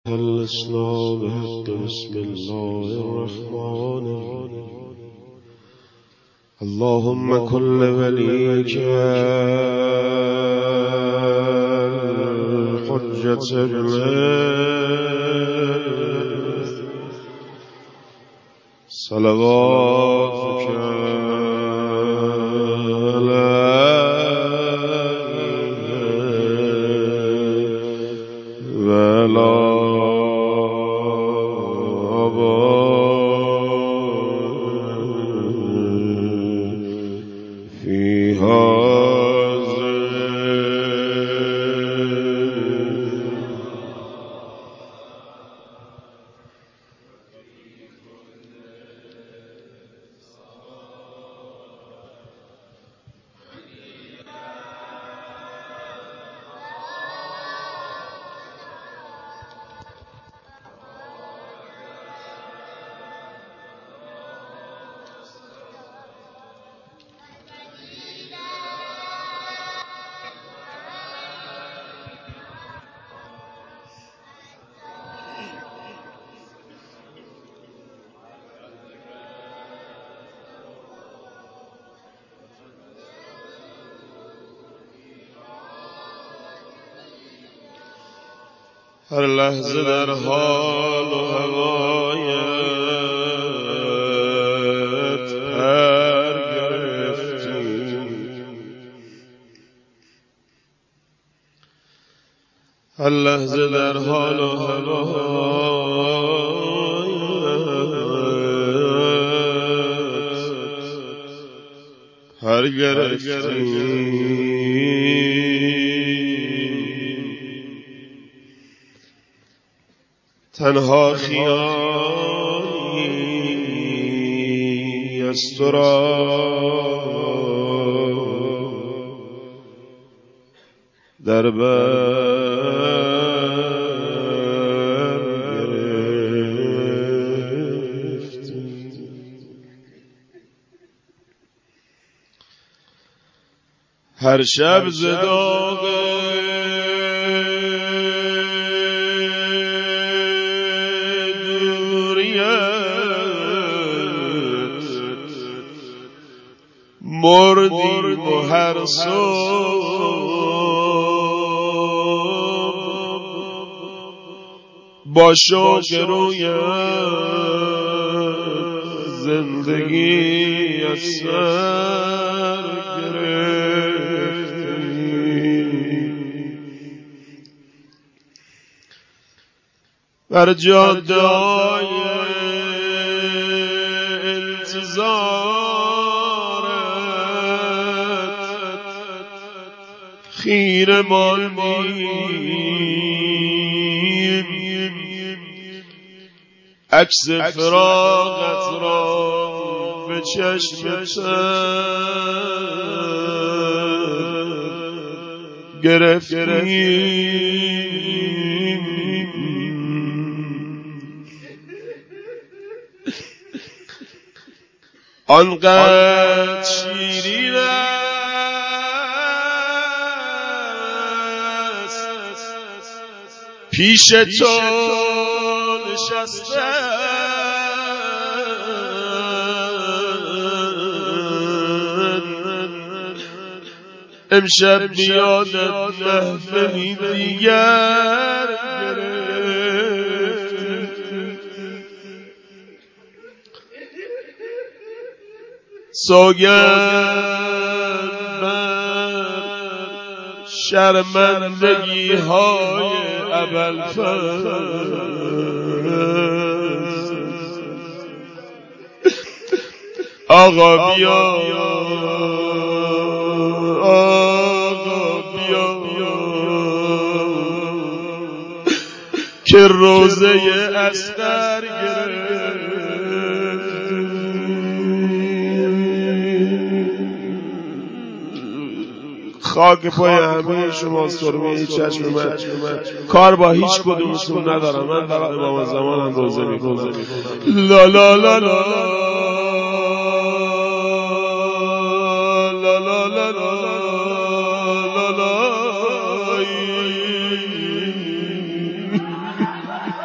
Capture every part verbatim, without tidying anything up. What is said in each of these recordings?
الإسلام بسم الله الرحمن الرحيم اللهم كل وليك الحجة بالله صلواتك عليه وعلى هر لحظه در حال و هوایت پر گرفتیم، هر لحظه در حال و هوایت پر گرفتیم. تنها خیالی است تو را در بر گرفتیم. هر شب ز داغ مردیم و هر صبح با شوق رویت زندگی از سر گرفتیم. بر جاده‌های انتظار خیره ماندیم، عکس فراقت را به چشم گرفتیم. آنقدر شیرین پیش تو نشستن، امشب بیادت محفلی دیگر گرفت. سوگند بر شرمندگی های ابوالفضل، آقا بیا آقا بیا که روزه اصغر گرفت. خاک پای همه شما سرمه چشم من، کار با هیچ کدومتون ندارم. من در امام زمانم روزه میکنم. لا لا لا لا لا لا لا لا لا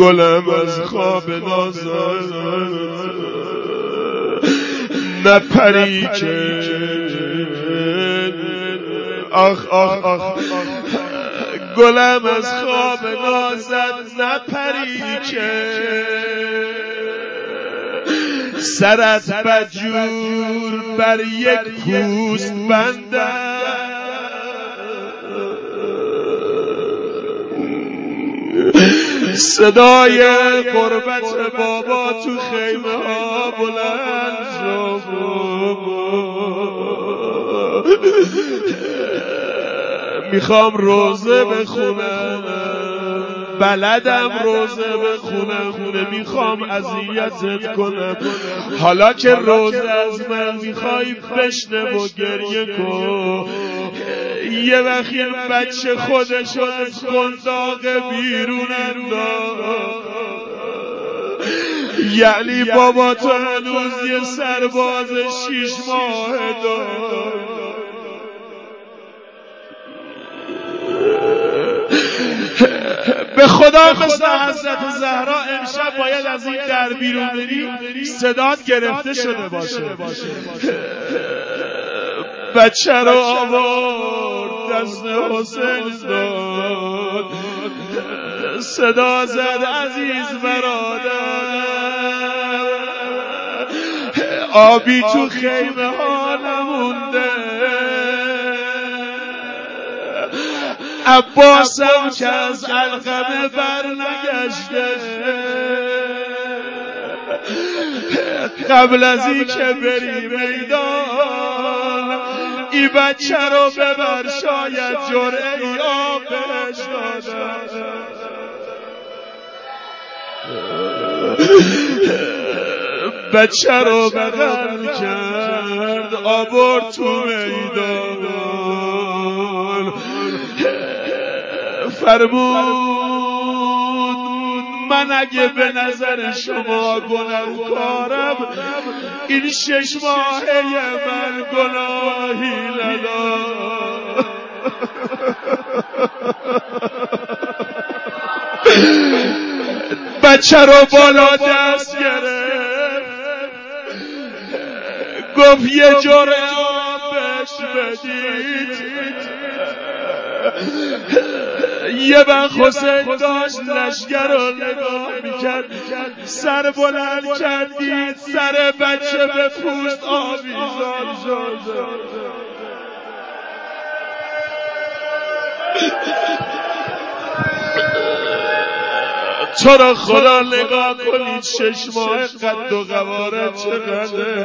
گلم از خواب نازت نپری که آخ آخ آخ گلم از خواب نازت نپری که سرت بدجور بر یک پوست بندم صدای غربت بابا تو خیمه ها بلند شد میخوام روزه بخونم بلدم روزه بخونم خونه میخوام اذیتت کنم حالا که روزه از من میخوای بشنو و گریه کن یه وقت یه بچه خودشو از قنداق بیرون انداخت یعنی بابا تو هنوز یه سرباز شیش ماه دار به خدا مثل حضرت زهرا امشب باید از این در بیرون بری صدات گرفته شده باشه بچه رو آورد دست حسین داد صدا زد عزیز برادر آبی تو خیمه ها نمونده عباسم که از علقمه بر نگشته قبل از این که بری میدان ای بچه رو ببر شاید جرعه ای آب بهش دادن بچه رو بغل کرد آورد تو میدان فرمود من اگه به نظر شما گناهکارم این شش ماهه من گناهی ندارم بچه رو بالا دست گرفت گفت یه جرعه آب بهش بدید یه وقت حسین داشت لشگر رو نگاه میکرد سر بلند کردید سر بچه به پوست آویزان شد تو را خدا نگاه کنید شش ماه قد و قوارت چقدر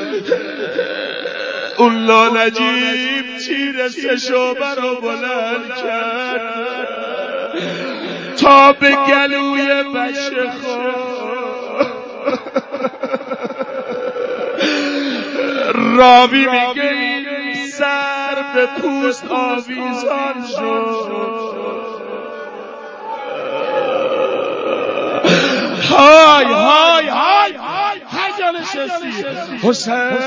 اون لانجیب تیر سه شعبه رو بلند کرد تا به گلوی بچه خود راوی میگه سر به پوست آویزان شد های های های هر جا نشستی حسین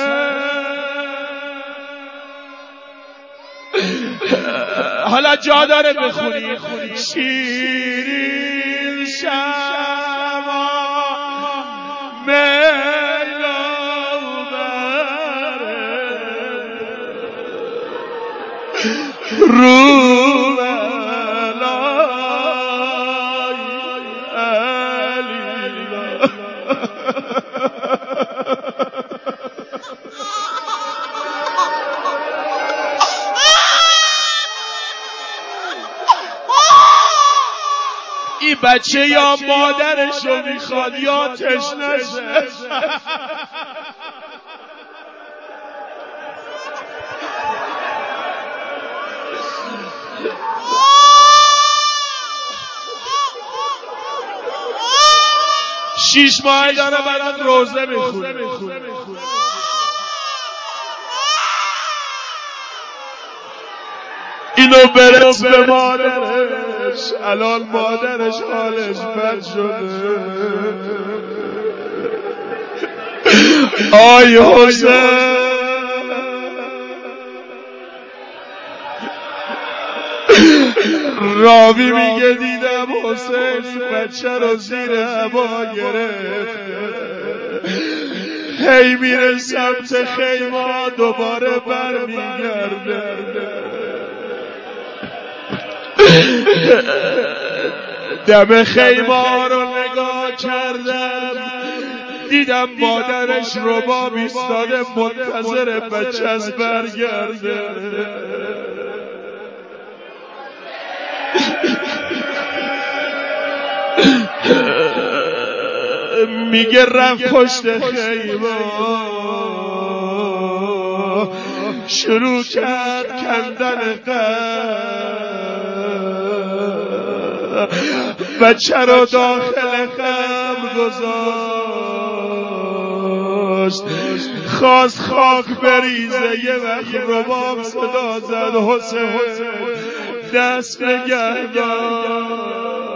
حالا جا داره بخونی شیرین شما میلو بره رو این بچه یا مادرشو میخواد یا تشنشه شیش ماه داره برات روزه میخونه اینو برس به مادرش الان مادرش حالش بد شده آی حسین راوی میگه دیدم حسین بچه رو زیر هوا گرفت، هی میره سمت خیمه دوباره برمیگرده. دم خیمه رو نگاه کردم، دیدم مادرش رباب ایستاده منتظر بچه‌ش برگرده. میگه رفت پشت خیمه، شروع کرد کندن قبر، بچه رو داخل قبر گذاشت، خواست خاک بریزه. یه وقت رباب صدا زد حسین دست بگردان،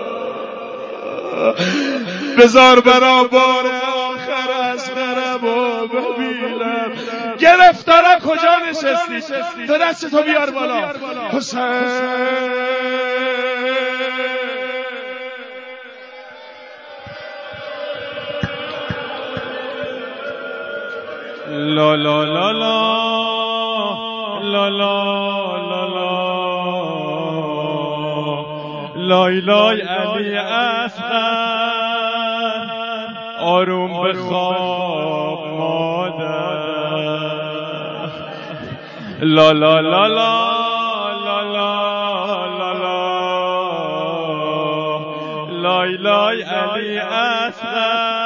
بذار برا بار آخر از غرب و ببینم. گرفتارا کجا نشستی؟ تو دستتو بیار بالا. حسین لا لا لا لا لا لا لا لا لای لای علی اصغر آروم بخواب مادر. لا لا لا لا لا لا لا لای لای علی اصغر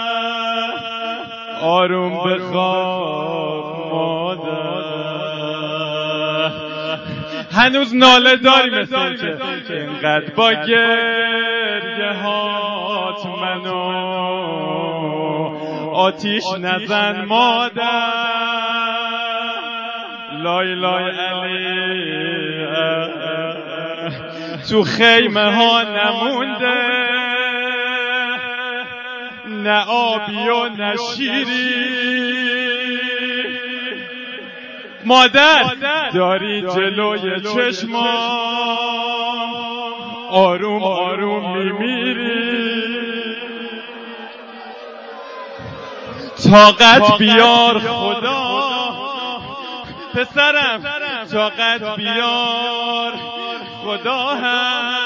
آروم بخواب مادر. هنوز ناله داری مثل اینکه اینقدر با گریه هات منو آتیش نزن مادر. لای لای علی تو خیمه ها نمونده نه آبی و نه شیری. مادر داری جلوی چشمام آروم آروم میمیری. طاقت بیار خدا پسرم، طاقت بیار خدا هم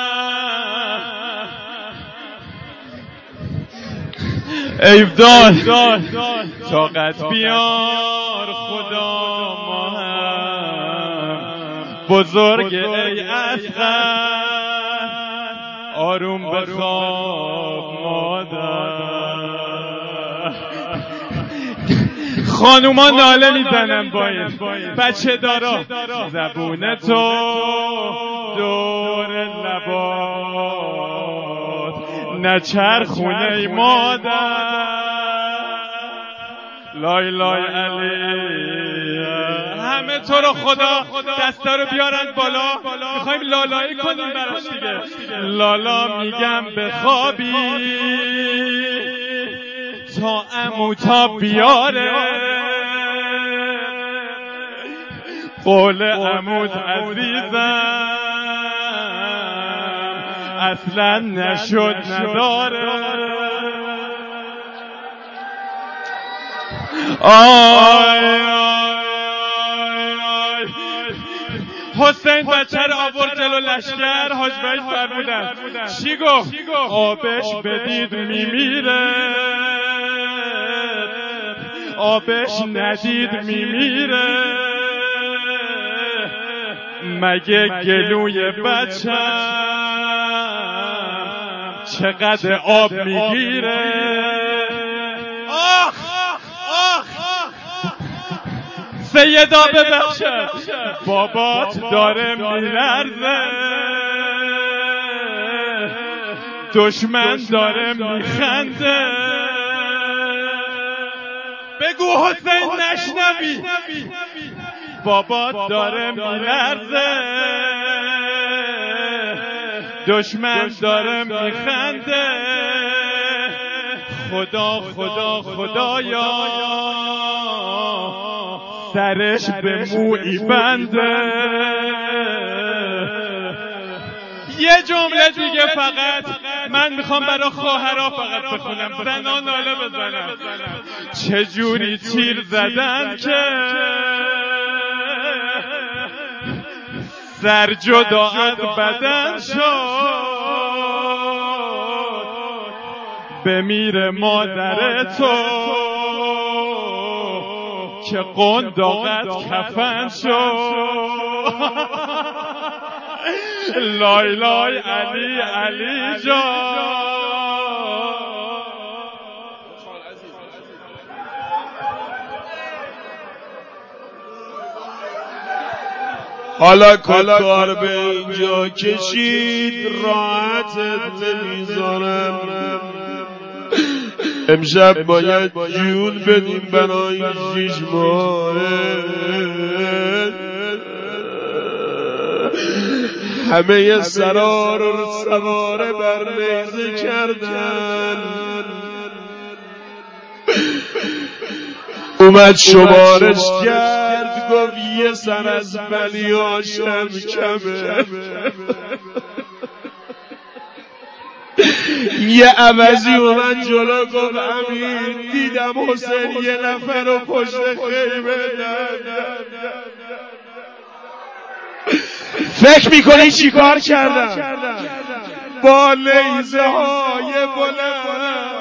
ایفدال. طاقت بیار خدا ما هم بزرگ ای اصغر آروم بخواب مادر. خانوما ناله میزنن با این بچه دارا، زبون تو دور لبات نچرخونه مادر. لای لای علی همه تو رو خدا دستا رو بیارن بالا، میخوایم لالایی کنیم براش دیگه. لالا میگم بخوابی تا عمو تا بیاره. قول عمود عزیزم اصلا نشد نداره. آی آی حسین بچه رو آورد جلو لشکر. حاج وحید فرمودن چی گفت؟ آبش بدید میمیره، آبش ندید میمیره. مگه گلوی بچم چقدر آب میگیره. آخ آخ سیدا ببخشه بابات داره میلرزه، دشمن داره میخنده. بگو حسین نشنوی بابات داره میلرزه، دشمن داره میخنده. خدا خدا خدایا سرش به مویی بنده. یه جمله دیگه فقط من میخوام برای خواهرها فقط بخونم، زنا ناله بزنم. چجوری تیر زدن که سر جدا از بدن شد، بمیره مادر تو که قنداقت کفن شد. لای لای علی علی جان. حالا کار به اینجا کشید راحتت نمیذارم، امشب باید جون بدیم برای شیش ماه. همه سرار رو سواره بر نیزه کردن، اومد شمارش کرد گفت یه سر از بلی هاشم کمه. یه عوضی اومد جلو گفت امیر دیدم حسین یه نفر رو پشت خیمه دادن. فکر میکنی چی کار کردن؟ با لیزه های بلند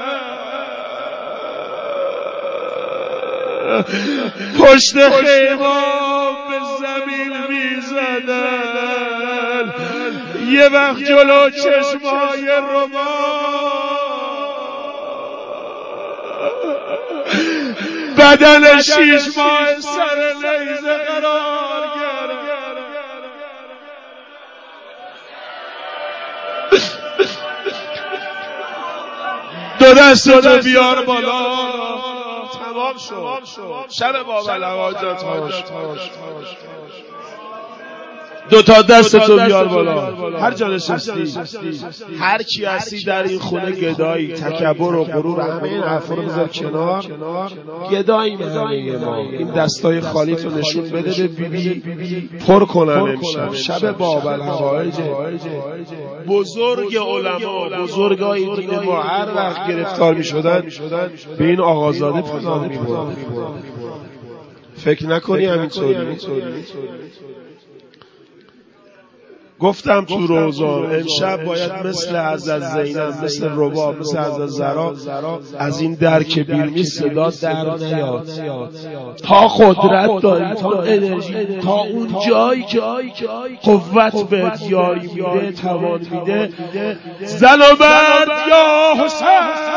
پشت خیمه به زمین میزدن. یه وقت جلو چشمای ربا بدن شیش ماه سر لیزه قرار گرفت. دو دستتو بیار بالا. تمام شد شب بابل حاجت هاش. دو تا دستتو بیار بالا. هر جا نشستی هر کی هستی در این خونه گدایی، تکبر و غرور همه این حرفا رو بذار کنار. گدایی همه ما. این دستای خالی تو نشون بده به بیبی پر کنن امشب. شب بابل حوائج بزرگ علما بزرگای دین ما هر وقت گرفتار می شدن به این آقازاده پناه می بردن. فکر نکنی همینطوری. گفتم تو روزان امشب باید مثل حضرت زینب، مثل رباب، مثل حضرت زهرا از این در که بیرمی صدا در نیاد. تا قدرت داری، تا انرژی، تا اون جایی که قوت بهت یاری میده، توان میده، زن و مرد یا حسین